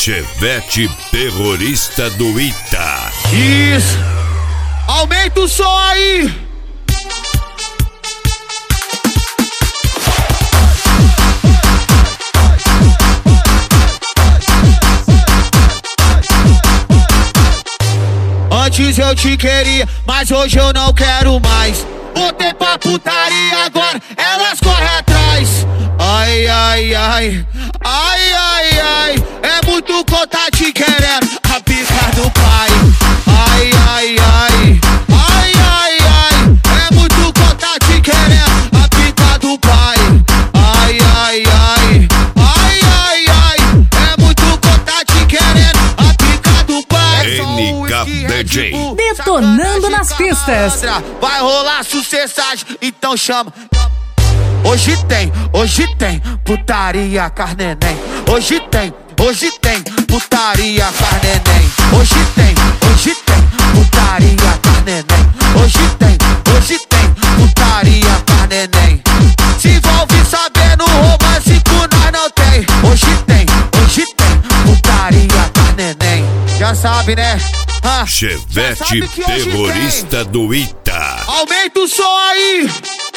Chevette terrorista do Ita. Isso! Aumenta o som aí! Antes eu te queria, mas hoje eu não quero mais. Botei pra putaria, agora elas correm atrás. Ai, ai, ai, ai, ai, ai. É muito conta te querendo, a pica do pai. Ai, ai, ai, ai, ai, ai. É muito conta te querendo, a pica do pai. Ai, ai, ai, ai, ai, ai. É muito conta te querendo, a pica do pai. NKDJ detonando nas pistas. Vai rolar sucessagem, então chama. Hoje tem putaria carneném. Hoje tem putaria carneném. Hoje tem putaria carneném. Hoje tem putaria carneném. Se envolve sabendo romance que nós não tem. Hoje tem putaria carneném. Já sabe, né? Chevette terrorista do Ita. Aumenta o som aí!